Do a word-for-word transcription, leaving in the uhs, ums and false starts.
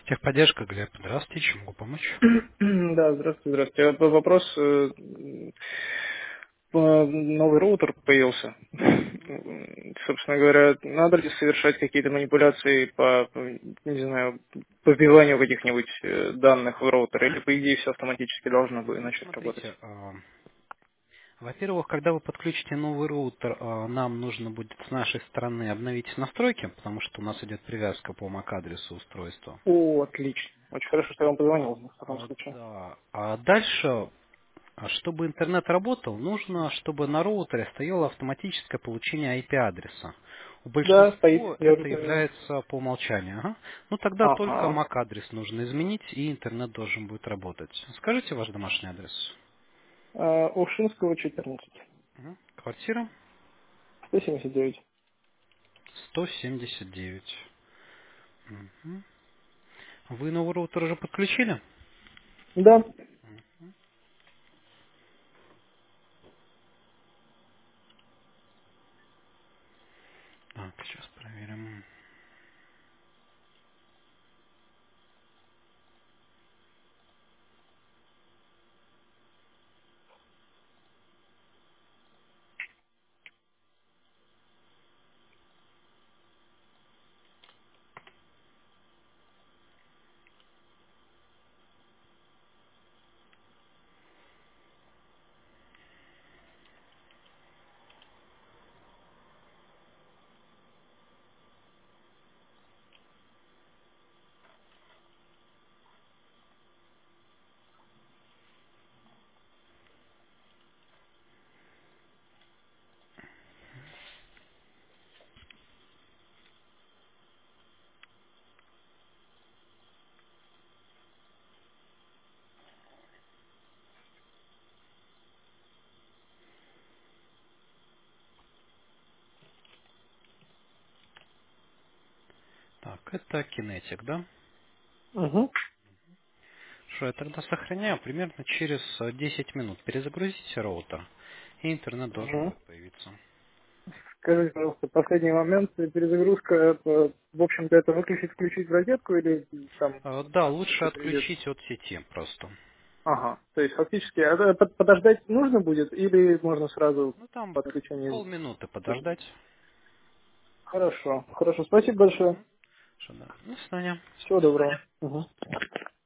Техподдержка, Глеб. Здравствуйте, чем могу помочь? Да, здравствуйте, здравствуйте. А Вопрос, э, э, новый роутер появился. Собственно говоря, надо ли совершать какие-то манипуляции по, по, не знаю, по вбиванию каких-нибудь э, данных в роутер, или по идее все автоматически должно будет Ну, начать работать? смотрите, а, во-первых, когда вы подключите новый роутер, а, нам нужно будет с нашей стороны обновить настройки, потому что у нас идет привязка по MAC-адресу устройства. О, отлично. Очень хорошо, что я вам позвонил в таком А, случае. да. А дальше, а чтобы интернет работал, нужно, чтобы на роутере стояло автоматическое получение ай пи-адреса. У Да, стоит, большинства я уже это проверил. является по умолчанию. Ага. Ну тогда только Ага. MAC-адрес нужно изменить, и интернет должен будет работать. Скажите ваш домашний адрес. А, Ушинского четырнадцать. Мгм. Квартира сто семьдесят девять. сто семьдесят девять. Мгм. Вы новый роутер уже подключили? Да. Так, сейчас проверим. Так, это кинетик, да? Угу. Что я тогда сохраняю примерно через э, десять минут. Перезагрузите роутер, и интернет должен Угу. будет появиться. Скажите, пожалуйста, последний момент, э, перезагрузка, это, в общем-то, это выключить, включить в розетку или там Э, Да, лучше что-то идет? отключить от сети просто. Ага, то есть фактически а, это под- подождать нужно будет или можно сразу Ну там по отключению? полминуты подождать. Хорошо, хорошо, спасибо большое. Что, да. До свидания. Всего доброго. Мгм.